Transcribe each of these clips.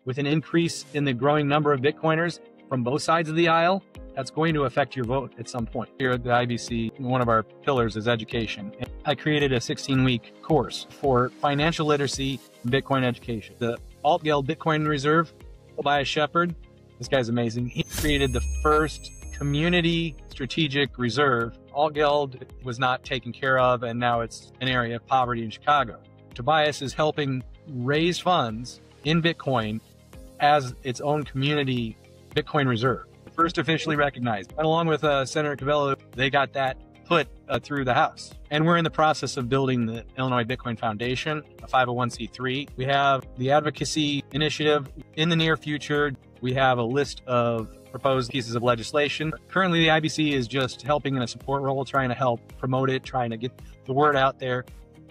with an increase in the growing number of Bitcoiners from both sides of the aisle, that's going to affect your vote at some point. Here at the IBC, one of our pillars is education. I created a 16-week course for financial literacy and Bitcoin education. The Altgeld Bitcoin Reserve, Tobias Shepard, this guy's amazing. He created the first community strategic reserve. Altgeld was not taken care of, and now it's an area of poverty in Chicago. Tobias is helping raise funds in Bitcoin as its own community Bitcoin reserve. First officially recognized. And along with Senator Cabello, they got that put through the House. And we're in the process of building the Illinois Bitcoin Foundation, a 501c3. We have the advocacy initiative in the near future. We have a list of proposed pieces of legislation. Currently, the IBC is just helping in a support role, trying to help promote it, trying to get the word out there.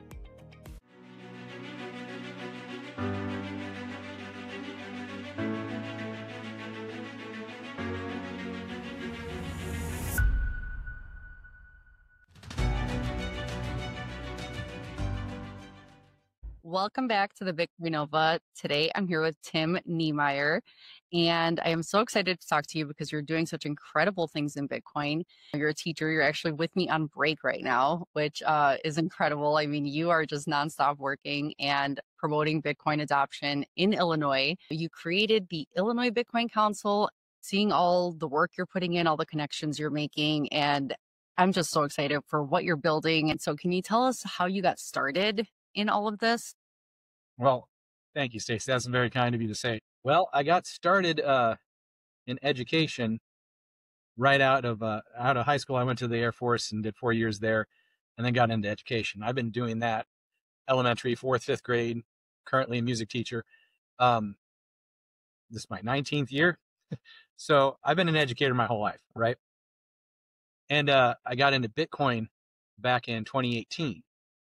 Welcome back to the Bitcoin Nova. Today, I'm here with Tim Niemeyer, and I am so excited to talk to you because you're doing such incredible things in Bitcoin. You're a teacher. You're actually with me on break right now, which is incredible. I mean, you are just nonstop working and promoting Bitcoin adoption in Illinois. You created the Illinois Bitcoin Council, seeing all the work you're putting in, all the connections you're making, and I'm just so excited for what you're building. And so can you tell us how you got started in all of this? Well, thank you, Stacey. That's very kind of you to say. Well, I got started in education right out of high school. I went to the Air Force and did 4 years there, and then got into education. I've been doing that elementary, 4th, 5th grade, currently a music teacher. This is my 19th year. So I've been an educator my whole life, right? And I got into Bitcoin back in 2018.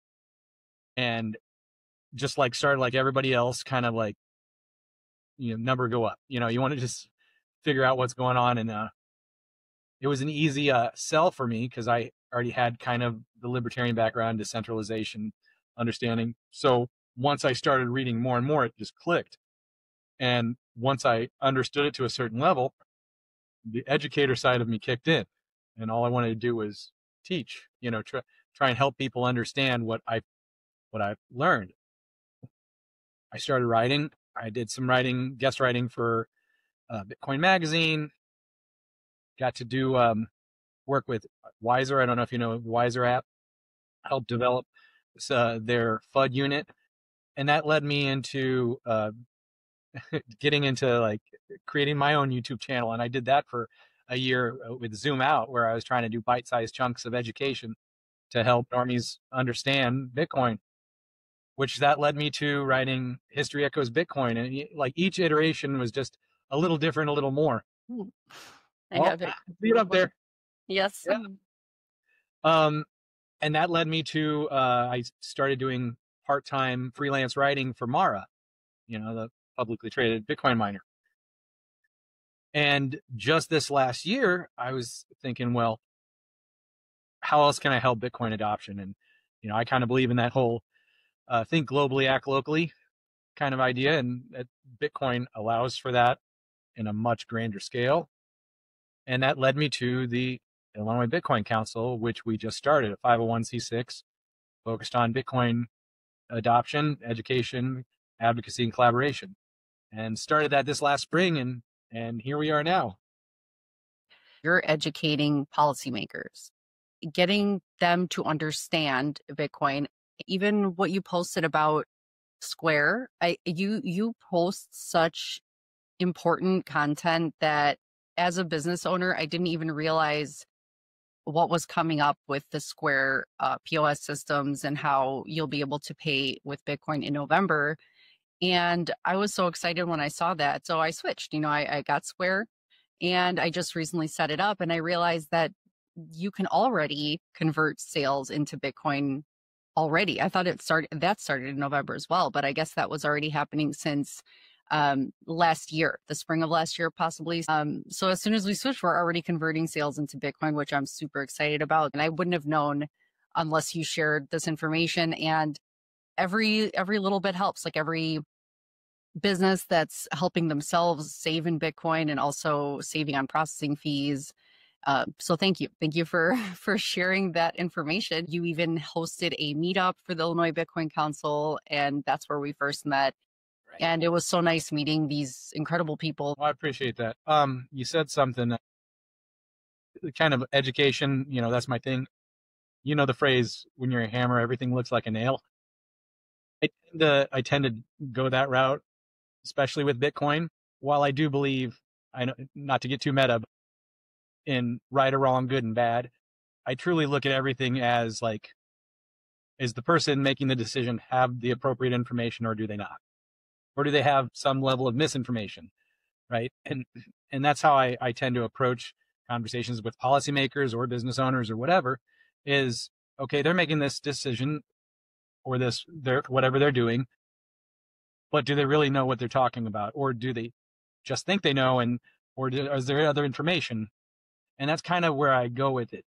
And just like started like everybody else, kind of like, number go up. You want to just figure out what's going on. And it was an easy sell for me because I already had kind of the libertarian background, decentralization, understanding. So once I started reading more and more, it just clicked. And once I understood it to a certain level, the educator side of me kicked in. And all I wanted to do was teach, try and help people understand what I've learned. I started writing. I did some writing, guest writing for Bitcoin Magazine. Got to do work with Wiser. I don't know if you know the Wiser app. Helped develop their FUD unit. And that led me into getting into like creating my own YouTube channel. And I did that for a year with Zoom Out, where I was trying to do bite-sized chunks of education to help normies understand Bitcoin, which that led me to writing History Echoes Bitcoin. And like each iteration was just a little different, a little more. I have it. See it up there. Yes. Yeah. And that led me to, I started doing part-time freelance writing for Mara, the publicly traded Bitcoin miner. And just this last year, I was thinking, well, how else can I help Bitcoin adoption? And, I kind of believe in that whole think globally, act locally kind of idea. And that Bitcoin allows for that in a much grander scale. And that led me to the Illinois Bitcoin Council, which we just started, a 501c6 focused on Bitcoin adoption, education, advocacy, and collaboration. And started that this last spring, and here we are now. You're educating policymakers, getting them to understand Bitcoin. Even what you posted about Square, you post such important content that as a business owner, I didn't even realize what was coming up with the Square POS systems and how you'll be able to pay with Bitcoin in November. And I was so excited when I saw that. So I switched, I got Square, and I just recently set it up, and I realized that you can already convert sales into Bitcoin already. I thought that started in November as well, but I guess that was already happening since last year, the spring of last year, possibly. So as soon as we switched, we're already converting sales into Bitcoin, which I'm super excited about. And I wouldn't have known unless you shared this information. And every little bit helps. Like every business that's helping themselves save in Bitcoin and also saving on processing fees. So thank you for for sharing that information. You even hosted a meetup for the Illinois Bitcoin Council, and that's where we first met. Right. And it was so nice meeting these incredible people. Well, I appreciate that. You said something, kind of education, that's my thing. You know the phrase, when you're a hammer, everything looks like a nail. I tend to go that route, especially with Bitcoin. While I do believe, I know, not to get too meta, but in right or wrong, good and bad, I truly look at everything as like, is the person making the decision have the appropriate information, or do they not? Or do they have some level of misinformation? Right. And that's how I tend to approach conversations with policymakers or business owners or whatever, is okay, they're making this decision or they're whatever they're doing, but do they really know what they're talking about? Or do they just think they know? Is there other information? And that's kind of where I go with it.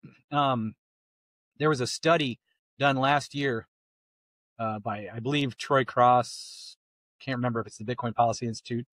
There was a study done last year by, I believe, Troy Cross. Can't remember if it's the Bitcoin Policy Institute,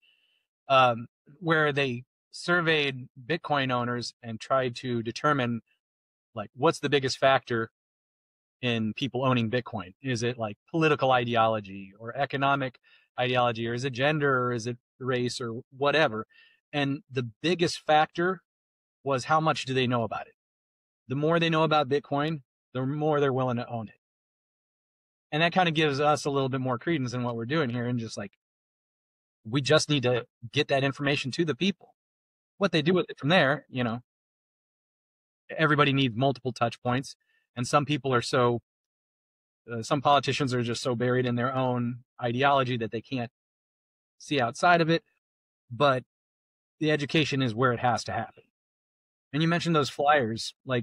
where they surveyed Bitcoin owners and tried to determine, like, what's the biggest factor in people owning Bitcoin? Is it like political ideology or economic ideology, or is it gender, or is it race, or whatever? And the biggest factor was, how much do they know about it? The more they know about Bitcoin, the more they're willing to own it. And that kind of gives us a little bit more credence in what we're doing here. And just like, we just need to get that information to the people. What they do with it from there, everybody needs multiple touch points. And some people are some politicians are just so buried in their own ideology that they can't see outside of it. But the education is where it has to happen. And you mentioned those flyers, like,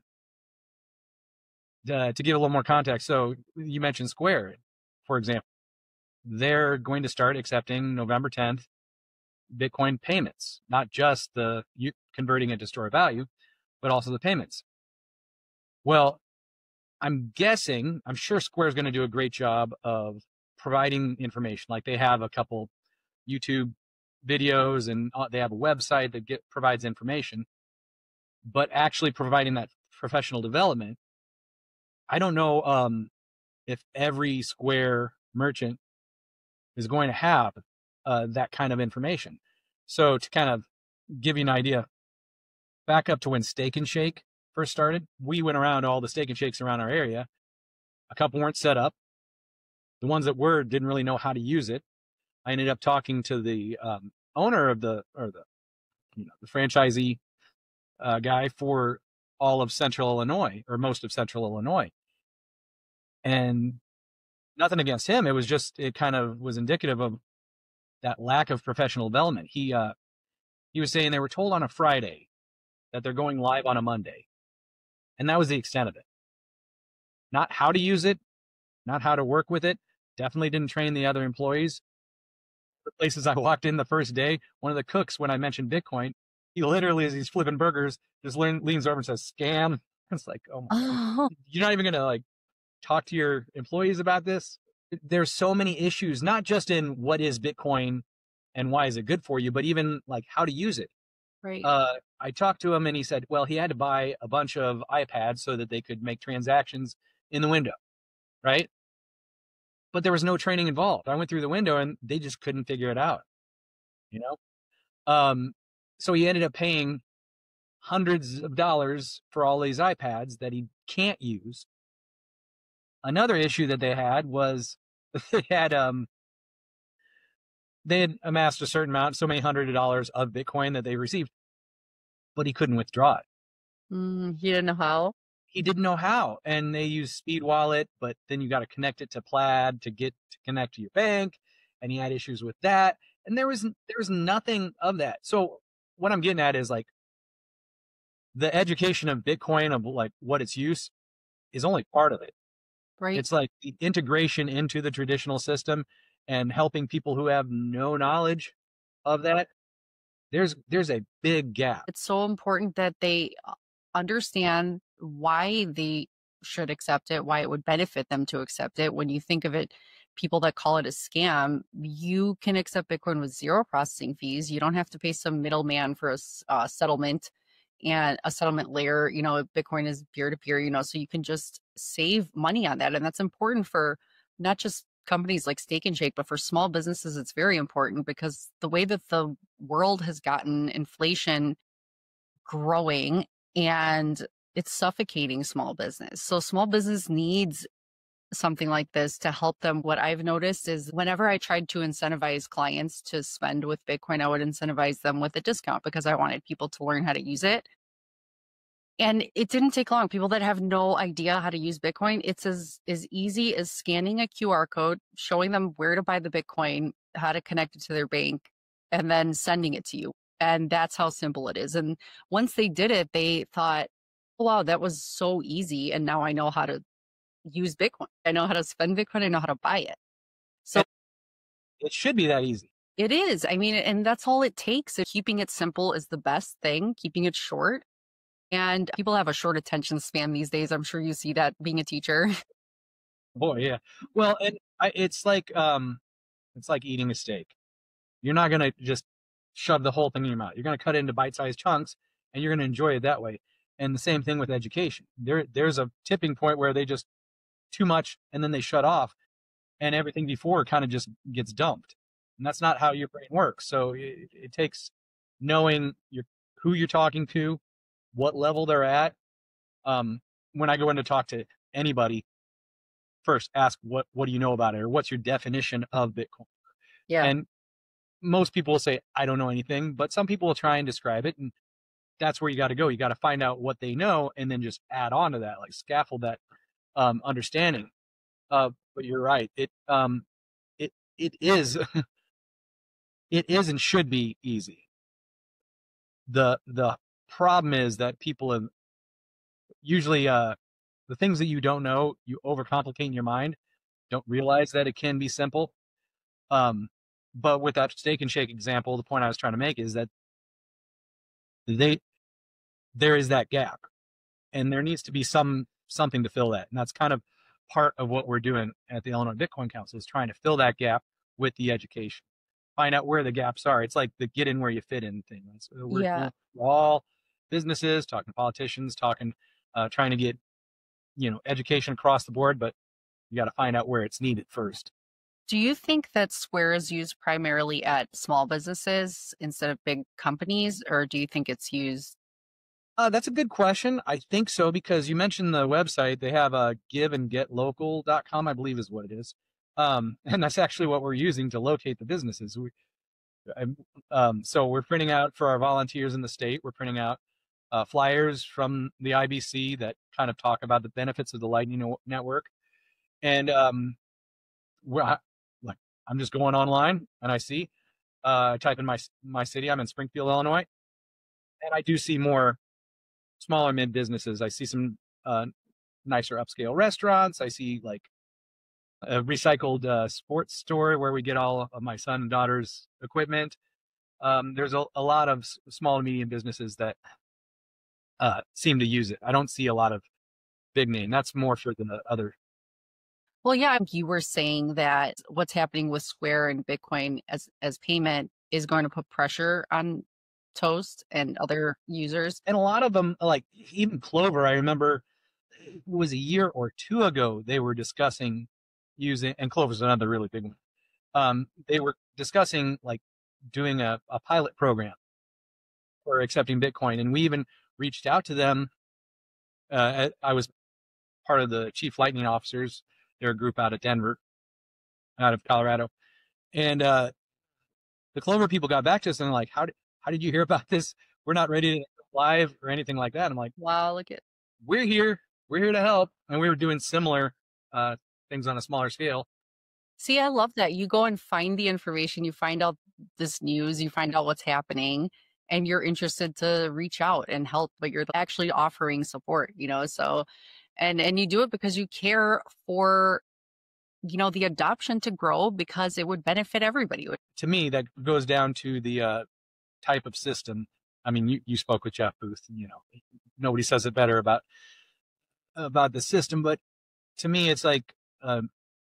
to give a little more context. So you mentioned Square, for example. They're going to start accepting November 10th Bitcoin payments, not just you converting it to store of value, but also the payments. Well, I'm sure Square is going to do a great job of providing information. Like, they have a couple YouTube videos, and they have a website that provides information, but actually providing that professional development, I don't know if every Square merchant is going to have that kind of information. So to kind of give you an idea, back up to when Steak and Shake first started, we went around all the Steak and Shakes around our area. A couple weren't set up. The ones that were didn't really know how to use it. I ended up talking to the owner of the franchisee guy for all of Central Illinois, or most of Central Illinois. And nothing against him. It kind of was indicative of that lack of professional development. He was saying they were told on a Friday that they're going live on a Monday. And that was the extent of it. Not how to use it, not how to work with it. Definitely didn't train the other employees. The places I walked in the first day, one of the cooks, when I mentioned Bitcoin, he literally, as he's flipping burgers, just leans over and says, "Scam." It's like, oh my God. You're not even going to like talk to your employees about this? There's so many issues, not just in what is Bitcoin and why is it good for you, but even like how to use it. Right. I talked to him, and he said, well, he had to buy a bunch of iPads so that they could make transactions in the window, right? But there was no training involved. I went through the window and they just couldn't figure it out, you know? So he ended up paying hundreds of dollars for all these iPads that he can't use. Another issue that they had was they had amassed a certain amount, so many $100 of Bitcoin that they received, but he couldn't withdraw it. He didn't know how. He didn't know how, and they use Speed Wallet, but then you got to connect it to Plaid to connect to your bank, and he had issues with that, and there was nothing of that. So what I'm getting at is, like, the education of Bitcoin, of like what its use, is only part of it. Right. It's like the integration into the traditional system and helping people who have no knowledge of that. There's a big gap. It's so important that they understand why they should accept it, why it would benefit them to accept it. When you think of it people that call it a scam, you can accept Bitcoin with zero processing fees. You don't have to pay some middleman for a settlement and a settlement layer. Bitcoin is peer to peer, so you can just save money on that. And that's important for not just companies like Steak and Shake, but for small businesses, it's very important because the way that the world has gotten inflation growing and it's suffocating small business. So small business needs something like this to help them. What I've noticed is whenever I tried to incentivize clients to spend with Bitcoin, I would incentivize them with a discount because I wanted people to learn how to use it. And it didn't take long. People that have no idea how to use Bitcoin, it's as easy as scanning a QR code, showing them where to buy the Bitcoin, how to connect it to their bank, and then sending it to you. And that's how simple it is. And once they did it, they thought, oh, wow, that was so easy. And now I know how to use Bitcoin. I know how to spend Bitcoin. I know how to buy it. So it should be that easy. It is. I mean, and that's all it takes. Keeping it simple is the best thing, keeping it short. And people have a short attention span these days. I'm sure you see that being a teacher. Boy, yeah. Well, and it's like eating a steak. You're not gonna just shove the whole thing in your mouth. You're gonna cut it into bite-sized chunks, and you're gonna enjoy it that way. And the same thing with education. There's a tipping point where they just too much, and then they shut off, and everything before kind of just gets dumped. And that's not how your brain works. So it takes knowing who you're talking to, what level they're at. When I go in to talk to anybody, first ask what do you know about it, or what's your definition of Bitcoin? Yeah. And most people will say, I don't know anything, but some people will try and describe it. And that's where you got to go. You got to find out what they know and then just add on to that, like scaffold that understanding. But you're right. It is, it is and should be easy. The problem is that people have usually, the things that you don't know, you overcomplicate in your mind, don't realize that it can be simple. But with that Steak and Shake example, the point I was trying to make is that there is that gap, and there needs to be something to fill that. And that's kind of part of what we're doing at the Illinois Bitcoin Council, is trying to fill that gap with the education, find out where the gaps are. It's like the get in where you fit in thing. We're all businesses, talking to politicians, trying to get, education across the board, but you got to find out where it's needed first. Do you think that Square is used primarily at small businesses instead of big companies, or do you think it's used? That's a good question. I think so, because you mentioned the website. They have giveandgetlocal.com, I believe is what it is. And that's actually what we're using to locate the businesses. So we're printing out for our volunteers in the state. We're printing out flyers from the IBC that kind of talk about the benefits of the Lightning Network. And I'm just going online and I see, I type in my city. I'm in Springfield, Illinois, and I do see more smaller mid businesses. I see some nicer upscale restaurants. I see like a recycled sports store where we get all of my son and daughter's equipment. There's a lot of small and medium businesses that seem to use it. I don't see a lot of big name. That's more for the other. Well, yeah, you were saying that what's happening with Square and Bitcoin as payment is going to put pressure on Toast and other users. And a lot of them, like even Clover, I remember it was a year or two ago, they were discussing using, and Clover's another really big one. They were discussing like doing a pilot program for accepting Bitcoin. And we even reached out to them. I was part of the chief lightning officers. They're a group out of Denver, out of Colorado. And the Clover people got back to us and like, how did you hear about this? We're not ready to go live or anything like that. I'm like, wow, look at, we're here to help. And we were doing similar things on a smaller scale. See, I love that. You go and find the information, you find out this news, you find out what's happening, and you're interested to reach out and help, but you're actually offering support, so, and you do it because you care for, the adoption to grow because it would benefit everybody. To me, that goes down to the type of system. I mean, you spoke with Jeff Booth, and, nobody says it better about the system, but to me, it's like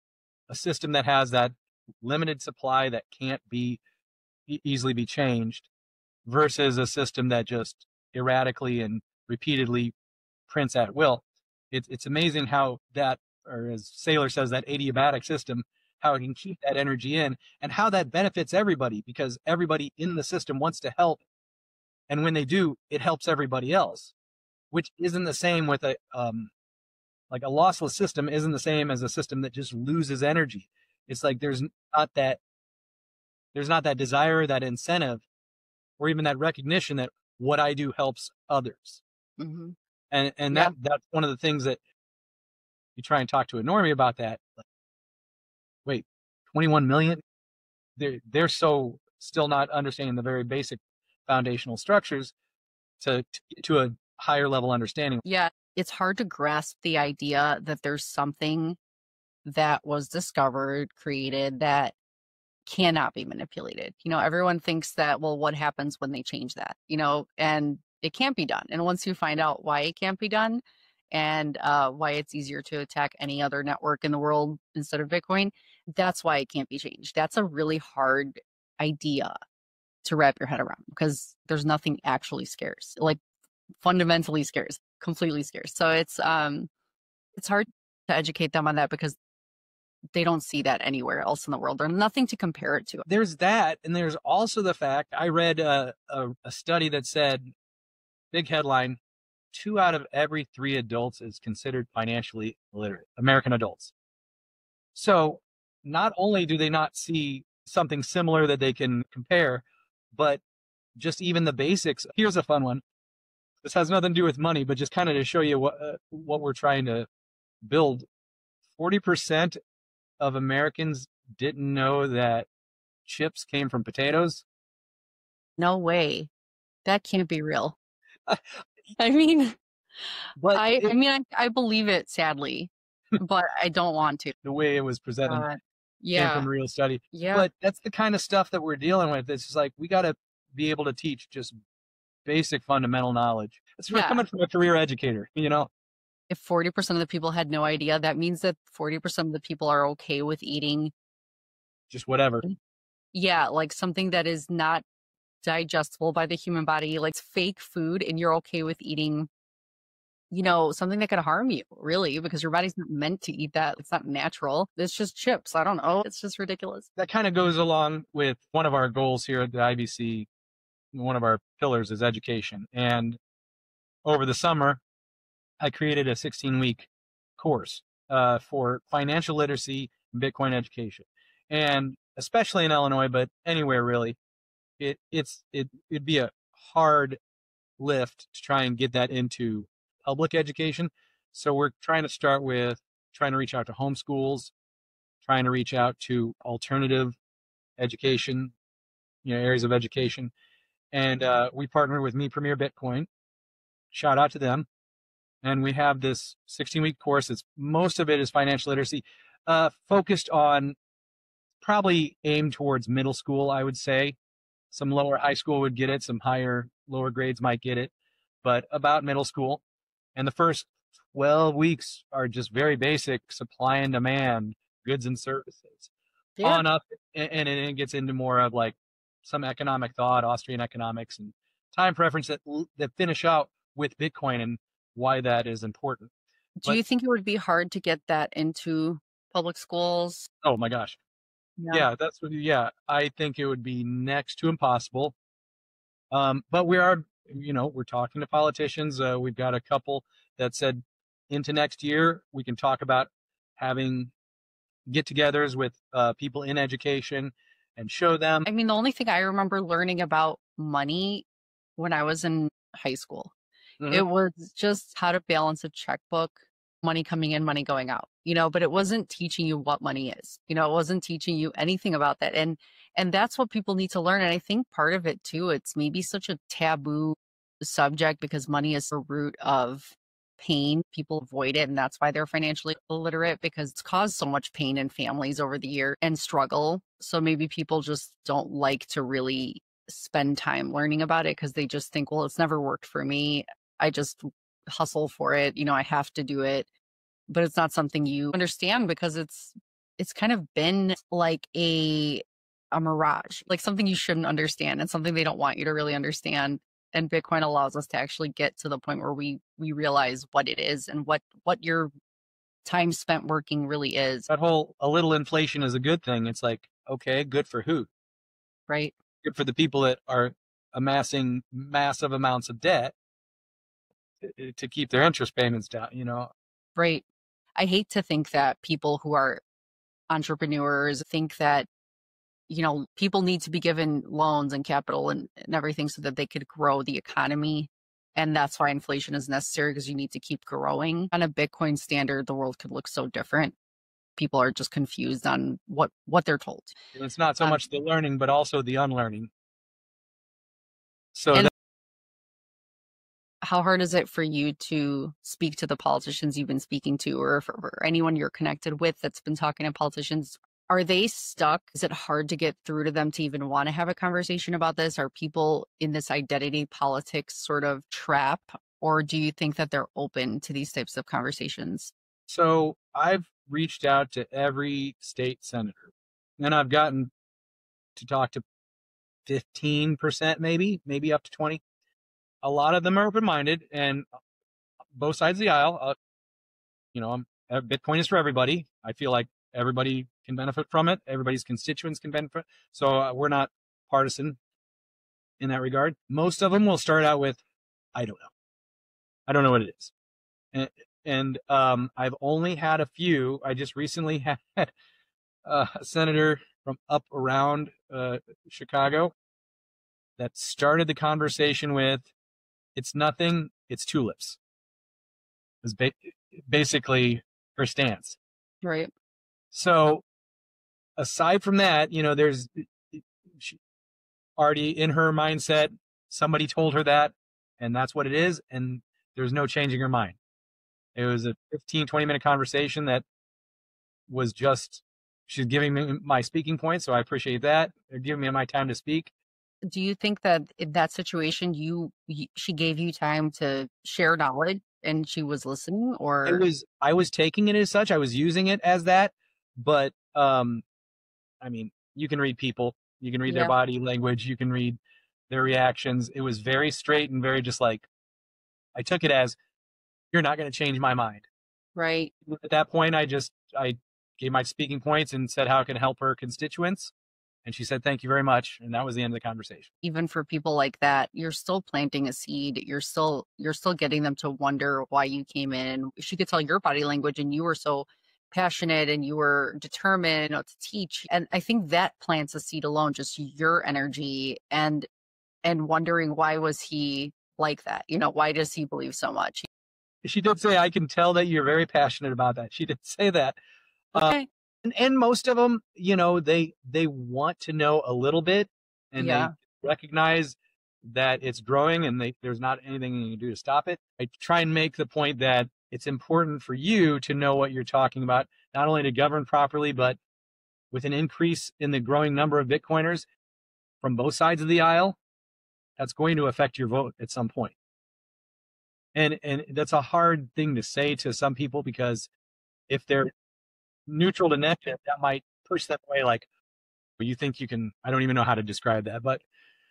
a system that has that limited supply that can't be easily be changed versus a system that just erratically and repeatedly prints at will. It's amazing how that, or as Saylor says, that adiabatic system, how it can keep that energy in and how that benefits everybody because everybody in the system wants to help. And when they do, it helps everybody else, which isn't the same with like a lossless system isn't the same as a system that just loses energy. It's like there's not that desire, that incentive, or even that recognition that what I do helps others. Mm-hmm. And Yeah. that's one of the things that you try and talk to a normie about that. Like, wait, 21 million? They're so still not understanding the very basic foundational structures to a higher level understanding. Yeah. It's hard to grasp the idea that there's something that was discovered, created that cannot be manipulated. Everyone thinks that, well, what happens when they change that, and it can't be done. And once you find out why it can't be done and why it's easier to attack any other network in the world instead of Bitcoin, that's why it can't be changed. That's a really hard idea to wrap your head around because there's nothing actually scarce, like fundamentally scarce, completely scarce. So it's hard to educate them on that because they don't see that anywhere else in the world. There's nothing to compare it to. There's that, and there's also the fact I read a study that said, big headline, 2 out of every 3 adults is considered financially illiterate, American adults. So not only do they not see something similar that they can compare, but just even the basics. Here's a fun one. This has nothing to do with money, but just kind of to show you what we're trying to build. 40% of Americans didn't know that chips came from potatoes. No way. That can't be real. I mean, But I believe it, sadly, but I don't want to. the way it was presented came Yeah. from a real study. Yeah. But that's the kind of stuff that we're dealing with. It's just like we got to be able to teach just basic fundamental knowledge. It's coming from a career educator, If 40% of the people had no idea, that means that 40% of the people are okay with eating just whatever. Yeah, like something that is not digestible by the human body, like fake food, and you're okay with eating, something that could harm you, really, because your body's not meant to eat that. It's not natural. It's just chips. I don't know. It's just ridiculous. That kind of goes along with one of our goals here at the IBC. One of our pillars is education. And over the summer, I created a 16-week course for financial literacy and Bitcoin education. And especially in Illinois, but anywhere really, it'd be a hard lift to try and get that into public education. So we're trying to start with trying to reach out to homeschools, trying to reach out to alternative education, areas of education. And we partner with Me Premier Bitcoin. Shout out to them. And we have this 16-week course. Most of it is financial literacy, focused on probably aimed towards middle school, I would say. Some lower high school would get it. Some lower grades might get it, but about middle school. And the first 12 weeks are just very basic supply and demand, goods and services. On up, and it gets into more of like some economic thought, Austrian economics, and time preference that finish out with Bitcoin and why that is important. Do you think it would be hard to get that into public schools? Oh my gosh. Yeah, I think it would be next to impossible. But we're talking to politicians. We've got a couple that said into next year, we can talk about having get-togethers with people in education and show them. I mean, the only thing I remember learning about money when I was in high school, it was just how to balance a checkbook, money coming in, money going out, but it wasn't teaching you what money is. It wasn't teaching you anything about that. And that's what people need to learn. And I think part of it too, it's maybe such a taboo subject because money is the root of pain. People avoid it. And that's why they're financially illiterate, because it's caused so much pain in families over the year and struggle. So maybe people just don't like to really spend time learning about it because they just think, well, it's never worked for me. I just hustle for it. I have to do it. But it's not something you understand because it's it's kind of been like a mirage, like something you shouldn't understand and something they don't want you to really understand. And Bitcoin allows us to actually get to the point where we realize what it is and what your time spent working really is, That whole a little inflation is a good thing. It's like, okay, good for who? right? Good for the people that are amassing massive amounts of debt to keep their interest payments down, you know. Right. I hate to think that people who are entrepreneurs think that, people need to be given loans and capital and everything so that they could grow the economy. And that's why inflation is necessary, because you need to keep growing. On a Bitcoin standard, the world could look so different. People are just confused on what they're told. And it's not so Um, much the learning, but also the unlearning. So and how hard is it for you to speak to the politicians you've been speaking to, or for anyone you're connected with that's been talking to politicians? Are they stuck? Is it hard to get through to them to even want to have a conversation about this? Are people in this identity politics sort of trap? Or do you think that they're open to these types of conversations? So I've reached out to every state senator, and I've gotten to talk to 15%, maybe up to 20. A lot of them are open-minded, and both sides of the aisle. Bitcoin is for everybody. I feel like everybody can benefit from it. Everybody's constituents can benefit. So we're not partisan in that regard. Most of them will start out with, I don't know. I don't know what it is. And I've only had a few. I just recently had a senator from up around Chicago that started the conversation with, it's nothing, it's tulips. It was basically her stance. Right. So aside from that, there's she already in her mindset, somebody told her that, and that's what it is. And there's no changing her mind. It was a 15, 20-minute conversation that was just, she's giving me my speaking points. So I appreciate that. They're giving me my time to speak. Do you think that in that situation, she gave you time to share knowledge and she was listening, or? I was taking it as such. I was using it as that, but, I mean, you can read people, you can read their Yeah, body language, you can read their reactions. It was very straight and very just like, I took it as, you're not going to change my mind. right. At that point, I gave my speaking points and said how it can help her constituents. And she said, thank you very much. And that was the end of the conversation. Even for people like that, you're still planting a seed. You're still getting them to wonder why you came in. She could tell your body language, and you were so passionate and you were determined, to teach. And I think that plants a seed alone, just your energy and wondering, why was he like that? Why does he believe so much? She did say, I can tell that you're very passionate about that. She did say that. Okay. And most of them, they want to know a little bit, and they Yeah. recognize that it's growing, and there's not anything you can do to stop it. I try and make the point that it's important for you to know what you're talking about, not only to govern properly, but with an increase in the growing number of Bitcoiners from both sides of the aisle, that's going to affect your vote at some point. And that's a hard thing to say to some people, because if they're neutral to negative, that might push them away. Like, well, you think you can, I don't even know how to describe that, but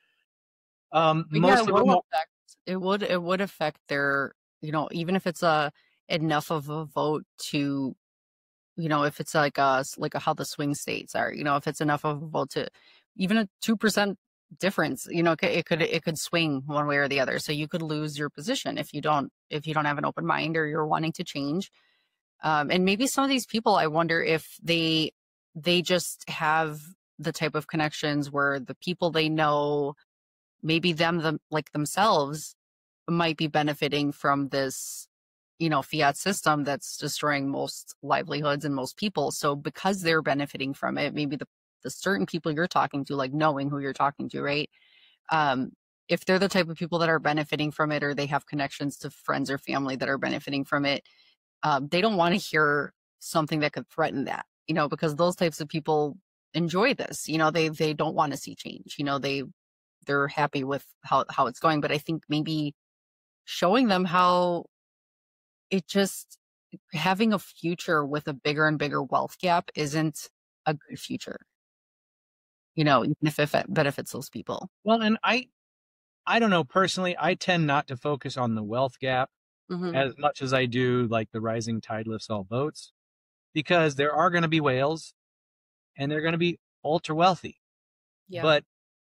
But yeah, most of them, it would affect their, even if it's enough of a vote to, if it's like how the swing states are, if it's enough of a vote to even a 2% difference, it could swing one way or the other. So you could lose your position if you don't have an open mind, or you're wanting to change. And maybe some of these people, I wonder if they just have the type of connections where the people they know, maybe like themselves, might be benefiting from this, fiat system that's destroying most livelihoods and most people. So because they're benefiting from it, maybe the certain people you're talking to, like knowing who you're talking to, right? Um, if they're the type of people that are benefiting from it, or they have connections to friends or family that are benefiting from it, they don't want to hear something that could threaten that, because those types of people enjoy this. They don't want to see change. They're happy with how it's going. But I think maybe showing them how it just having a future with a bigger and bigger wealth gap isn't a good future, even if it benefits those people. Well, and I don't know, personally, I tend not to focus on the wealth gap Hmm. as much as I do like the rising tide lifts all boats, because there are going to be whales and they're going to be ultra wealthy. Yeah. But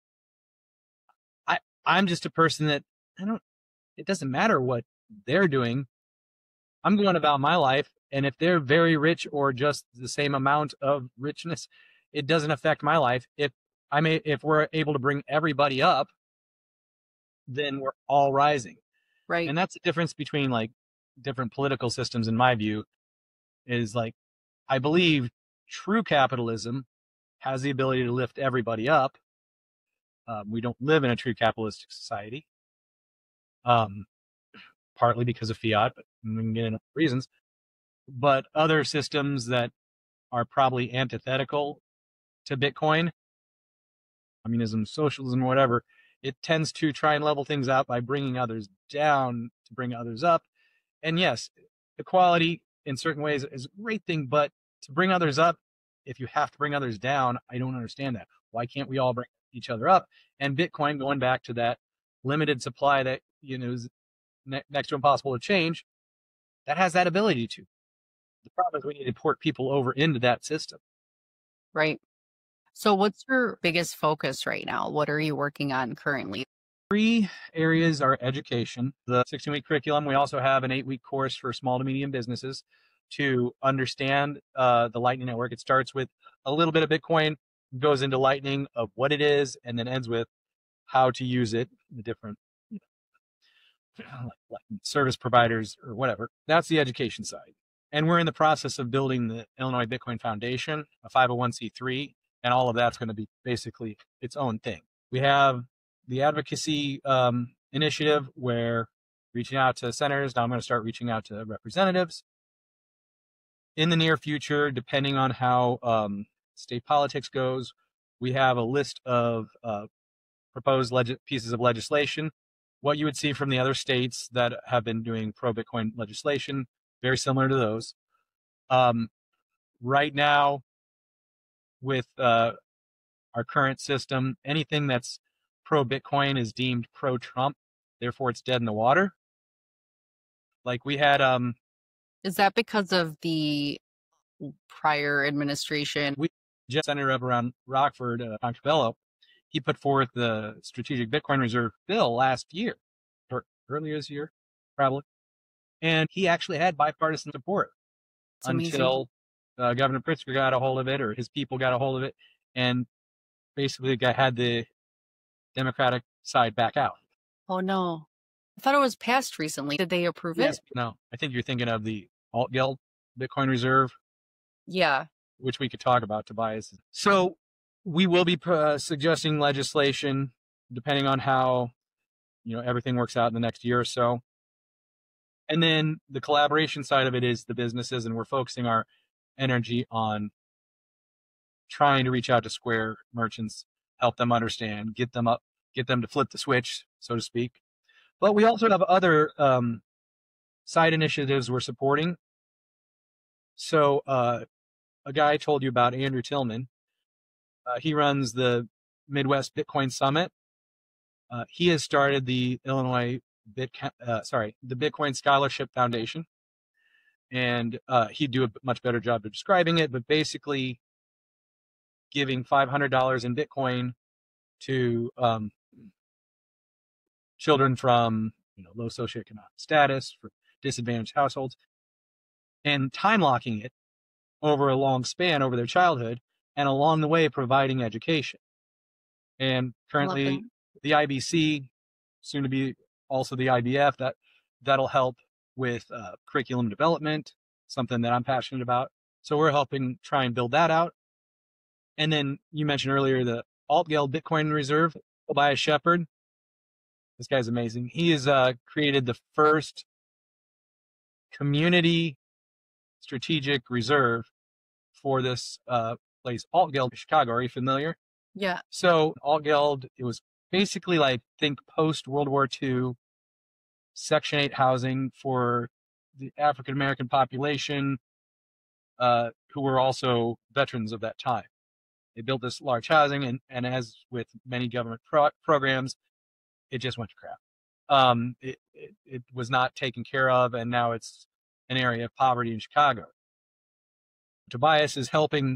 I'm just a person that it doesn't matter what they're doing. I'm going about my life. And if they're very rich or just the same amount of richness, it doesn't affect my life. If we're able to bring everybody up, then we're all rising. Right. And that's the difference between like different political systems, in my view, is like, I believe true capitalism has the ability to lift everybody up. We don't live in a true capitalistic society, partly because of fiat, but we can get into reasons. But other systems that are probably antithetical to Bitcoin, communism, socialism, whatever, it tends to try and level things out by bringing others down to bring others up. And yes, equality in certain ways is a great thing, but to bring others up, if you have to bring others down, I don't understand that. Why can't we all bring each other up? And Bitcoin, going back to that limited supply that is next to impossible to change, that has that ability to. The problem is we need to port people over into that system. Right. So what's your biggest focus right now? What are you working on currently? 3 areas are education, the 16-week curriculum. We also have an 8-week course for small to medium businesses to understand the Lightning Network. It starts with a little bit of Bitcoin, goes into Lightning of what it is, and then ends with how to use it, the different like service providers or whatever. That's the education side. And we're in the process of building the Illinois Bitcoin Foundation, a 501c3, and all of that's going to be basically its own thing. We have the advocacy initiative where reaching out to senators. Now I'm going to start reaching out to representatives. In the near future, depending on how state politics goes, we have a list of proposed pieces of legislation. What you would see from the other states that have been doing pro-Bitcoin legislation, very similar to those. Right now, with our current system, anything that's pro-Bitcoin is deemed pro-Trump. Therefore, it's dead in the water. Like we had, Is that because of the prior administration? Senator up around Rockford, Bello, he put forth the Strategic Bitcoin Reserve bill last year, or earlier this year, probably. And he actually had bipartisan support until Governor Pritzker got a hold of it, or his people got a hold of it, and basically had the Democratic side back out. Oh, no. I thought it was passed recently. Did they approve it? No, I think you're thinking of the Altgeld Bitcoin Reserve. Yeah. Which we could talk about, Tobias. So we will be suggesting legislation depending on how everything works out in the next year or so. And then the collaboration side of it is the businesses, and we're focusing our energy on trying to reach out to Square merchants, help them understand, get them to flip the switch, so to speak. But we also have other side initiatives we're supporting. So a guy I told you about, Andrew Tillman, he runs the Midwest Bitcoin Summit. He has started the the Bitcoin Scholarship Foundation, and he'd do a much better job of describing it, but basically giving $500 in Bitcoin to children from low socioeconomic status, for disadvantaged households, and time locking it over a long span over their childhood, and along the way providing education. And currently the IBC, soon to be also the IBF, that'll help with curriculum development, something that I'm passionate about. So we're helping try and build that out. And then you mentioned earlier the Altgeld Bitcoin Reserve, Tobias Shepard. This guy's amazing. He has created the first community strategic reserve for this place, Altgeld, Chicago. Are you familiar? Yeah. So Altgeld, it was basically like, think post World War II Section 8 housing for the African American population who were also veterans of that time. They built this large housing, and as with many government programs, it just went to crap. It was not taken care of, and now it's an area of poverty in Chicago. Tobias is helping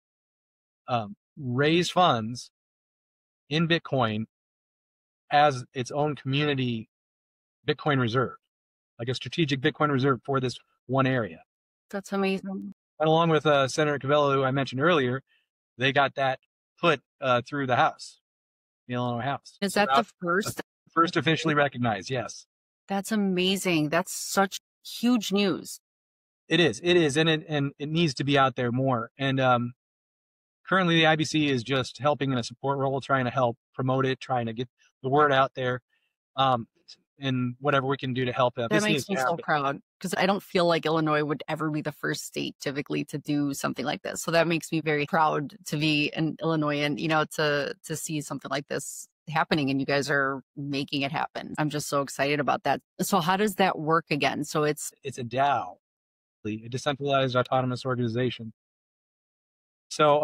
raise funds in Bitcoin as its own community Bitcoin reserve, like a strategic Bitcoin reserve for this one area. That's amazing. And along with Senator Cabello, who I mentioned earlier, they got that put through the House, the Illinois House. Is that the first? First officially recognized, yes. That's amazing. That's such huge news. It is, and it needs to be out there more. And currently, the IBC is just helping in a support role, trying to help promote it, trying to get the word out there, and whatever we can do to help it. That makes me so proud, because I don't feel like Illinois would ever be the first state typically to do something like this. So that makes me very proud to be an Illinoisan, to see something like this happening, and you guys are making it happen. I'm just so excited about that. So how does that work again? So it's a DAO, a decentralized autonomous organization. So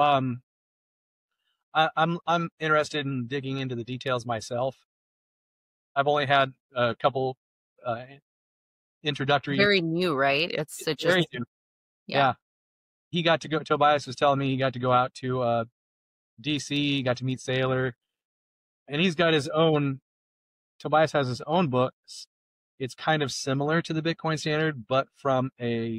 I'm interested in digging into the details myself. I've only had a couple introductory. Very new, right? It's just very new. Yeah. He got to go. Tobias was telling me he got to go out to DC, got to meet Saylor, and he's got his own. Tobias has his own books. It's kind of similar to the Bitcoin Standard, but from a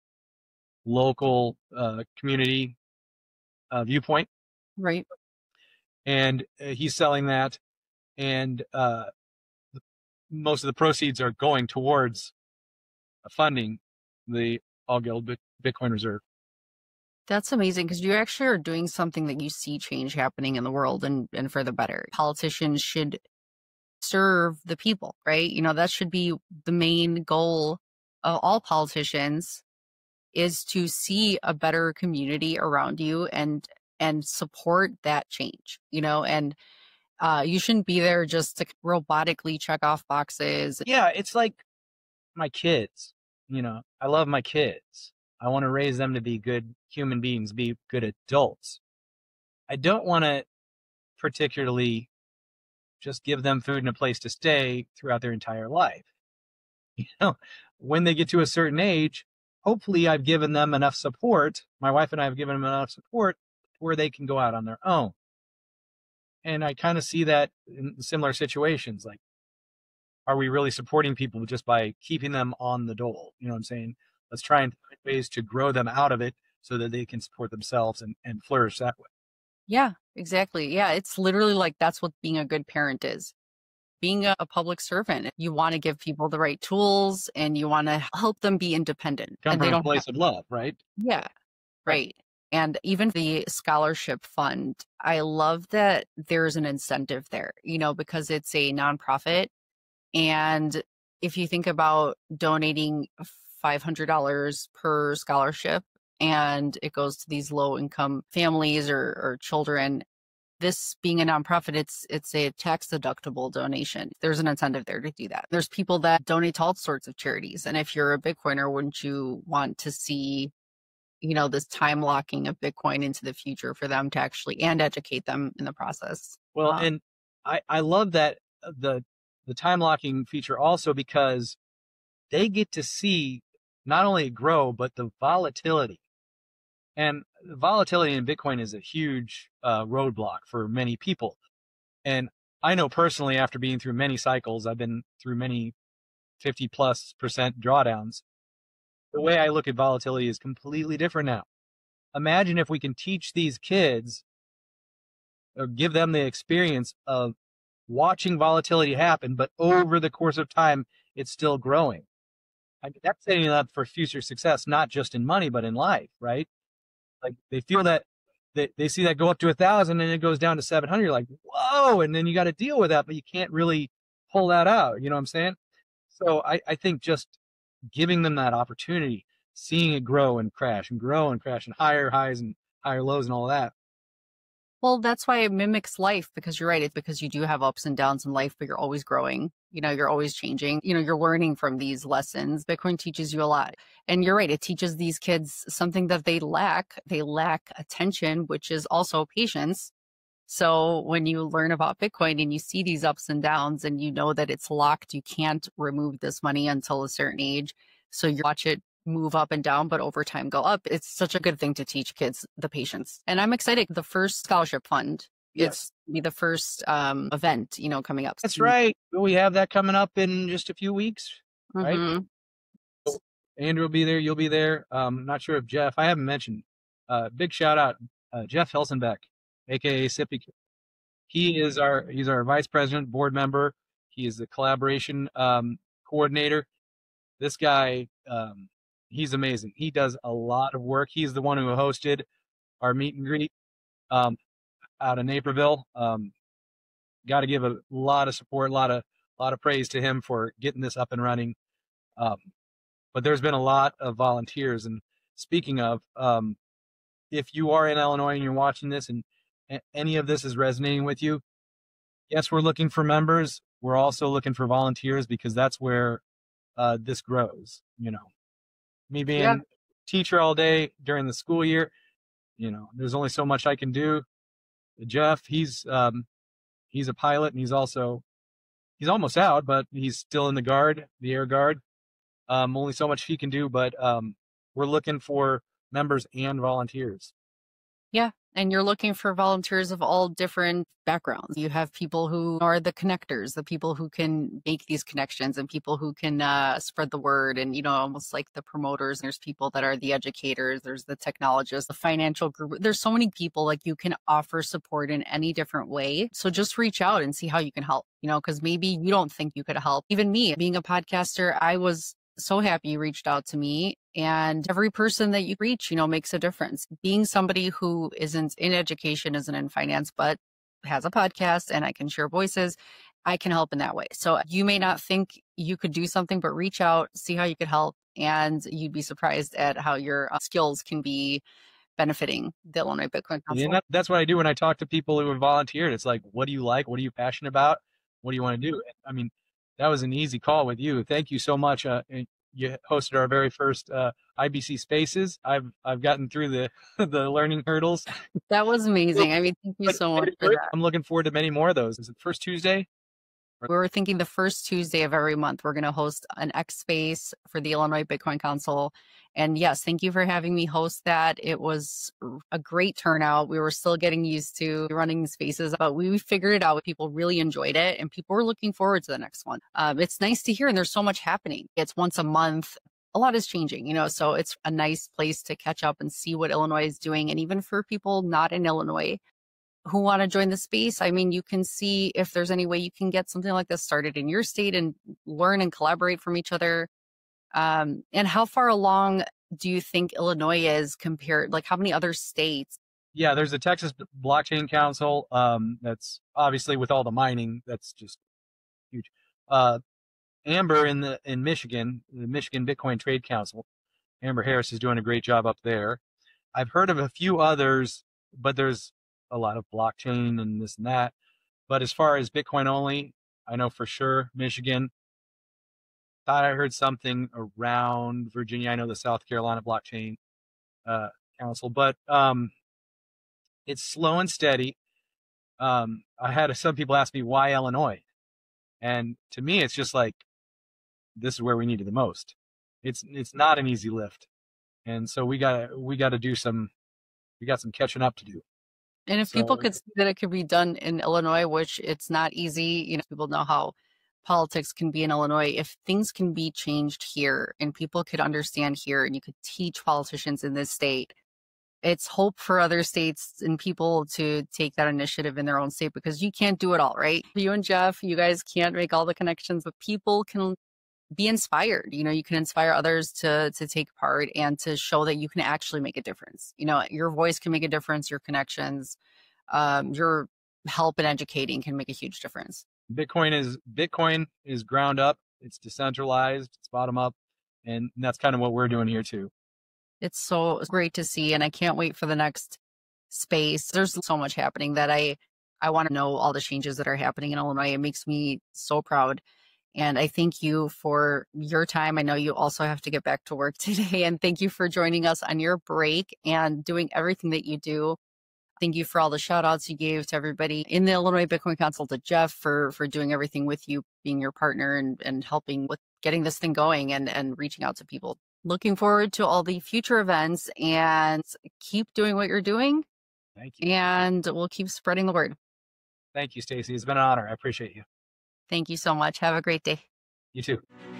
local community viewpoint. Right. And he's selling that, and most of the proceeds are going towards funding the All Guild Bitcoin Reserve. That's amazing, because you actually are doing something that you see change happening in the world, and for the better. Politicians should serve the people, right? That should be the main goal of all politicians, is to see a better community around you and support that change, and you shouldn't be there just to robotically check off boxes. Yeah, it's like my kids. I love my kids. I want to raise them to be good human beings, be good adults. I don't want to particularly just give them food and a place to stay throughout their entire life. When they get to a certain age, hopefully I've given them enough support. My wife and I have given them enough support where they can go out on their own. And I kind of see that in similar situations. Like, are we really supporting people just by keeping them on the dole? You know what I'm saying? Let's try and find ways to grow them out of it so that they can support themselves and flourish that way. Yeah, exactly. Yeah, it's literally like that's what being a good parent is. Being a public servant, you want to give people the right tools, and you want to help them be independent. Come and from a place of love, right? Yeah, right. And even the scholarship fund, I love that there's an incentive there, because it's a nonprofit. And if you think about donating $500 per scholarship, and it goes to these low income families or children, this being a nonprofit, it's a tax deductible donation. There's an incentive there to do that. There's people that donate to all sorts of charities. And if you're a Bitcoiner, wouldn't you want to see this time locking of Bitcoin into the future for them to actually, and educate them in the process? Well, and I love that the time locking feature also, because they get to see not only it grow, but the volatility. And the volatility in Bitcoin is a huge roadblock for many people. And I know personally, after being through many cycles, I've been through many 50+% drawdowns. The way I look at volatility is completely different now. Imagine if we can teach these kids, or give them the experience of watching volatility happen, but over the course of time, it's still growing. That's setting up for future success, not just in money, but in life, right? Like, they feel that they see that go up to 1,000 and it goes down to 700. You're like, whoa. And then you got to deal with that, but you can't really pull that out. You know what I'm saying? So I think just giving them that opportunity, seeing it grow and crash and grow and crash, and higher highs and higher lows and all that, Well, that's why it mimics life, because you're right. It's because you do have ups and downs in life, but you're always growing. You're always changing. You're learning from these lessons. Bitcoin teaches you a lot. And you're right. It teaches these kids something that they lack. They lack attention, which is also patience. So when you learn about Bitcoin and you see these ups and downs and you know that it's locked, you can't remove this money until a certain age. So you watch it move up and down, but over time go up. It's such a good thing to teach kids the patience. And I'm excited. The first scholarship fund, Yes. it's be the first event, coming up. That's right. We have that coming up in just a few weeks, right? Mhm. So Andrew will be there. You'll be there. Not sure if Jeff, I haven't mentioned, big shout out, Jeff Helsenbeck, aka Sippy. He's our vice president, board member. He is the collaboration coordinator. This guy, he's amazing. He does a lot of work. He's the one who hosted our meet and greet out of Naperville. Got to give a lot of support, a lot of praise to him for getting this up and running. But there's been a lot of volunteers. And speaking of, if you are in Illinois and you're watching this and any of this is resonating with you, yes, we're looking for members. We're also looking for volunteers, because that's where this grows. Me being Yeah. teacher all day during the school year, there's only so much I can do. Jeff, he's a pilot, and he's almost out, but he's still in the Air Guard. Only so much he can do, but we're looking for members and volunteers. Yeah. And you're looking for volunteers of all different backgrounds. You have people who are the connectors, the people who can make these connections, and people who can spread the word, and, almost like the promoters. There's people that are the educators, there's the technologists, the financial group. There's so many people, like, you can offer support in any different way. So just reach out and see how you can help, because maybe you don't think you could help. Even me, being a podcaster, I was so happy you reached out to me. And every person that you reach, makes a difference. Being somebody who isn't in education, isn't in finance, but has a podcast and I can share voices, I can help in that way. So you may not think you could do something, but reach out, see how you could help. And you'd be surprised at how your skills can be benefiting the Illinois Bitcoin Council. And that's what I do when I talk to people who have volunteered. It's like, what do you like? What are you passionate about? What do you want to do? I mean, that was an easy call with you. Thank you so much. You hosted our very first IBC Spaces. I've gotten through the the learning hurdles. That was amazing. I mean, thank you so much for that. I'm looking forward to many more of those. Is it first Tuesday? We're thinking the first Tuesday of every month, we're going to host an X Space for the Illinois Bitcoin Council. And yes, thank you for having me host that. It was a great turnout. We were still getting used to running the spaces, but we figured it out. People really enjoyed it, and people were looking forward to the next one. It's nice to hear, and there's so much happening. It's once a month. A lot is changing, so it's a nice place to catch up and see what Illinois is doing. And even for people not in Illinois who want to join the space, I mean, you can see if there's any way you can get something like this started in your state and learn and collaborate from each other. And how far along do you think Illinois is compared, like how many other states? Yeah, there's the Texas Blockchain Council. That's obviously with all the mining, that's just huge. Amber in Michigan, the Michigan Bitcoin Trade Council. Amber Harris is doing a great job up there. I've heard of a few others, but there's a lot of blockchain and this and that. But as far as Bitcoin only, I know for sure Michigan. Thought I heard something around Virginia. I know the South Carolina Blockchain Council, but it's slow and steady. I had some people ask me why Illinois, and to me, it's just like this is where we need it the most. It's not an easy lift, and so we got to do some. We got some catching up to do. And if people could see that it could be done in Illinois, which it's not easy, people know how politics can be in Illinois. If things can be changed here and people could understand here, and you could teach politicians in this state, it's hope for other states and people to take that initiative in their own state, because you can't do it all, right? You and Jeff, you guys can't make all the connections, but people can be inspired. You can inspire others to take part and to show that you can actually make a difference. Your voice can make a difference, your connections, your help in educating can make a huge difference. Bitcoin is ground up, it's decentralized, it's bottom up, and that's kind of what we're doing here too. It's so great to see, and I can't wait for the next space. There's so much happening that I want to know all the changes that are happening in Illinois. It makes me so proud. And I thank you for your time. I know you also have to get back to work today. And thank you for joining us on your break and doing everything that you do. Thank you for all the shout outs you gave to everybody in the Illinois Bitcoin Council, to Jeff for doing everything with you, being your partner and helping with getting this thing going and reaching out to people. Looking forward to all the future events, and keep doing what you're doing. Thank you. And we'll keep spreading the word. Thank you, Stacy. It's been an honor. I appreciate you. Thank you so much. Have a great day. You too.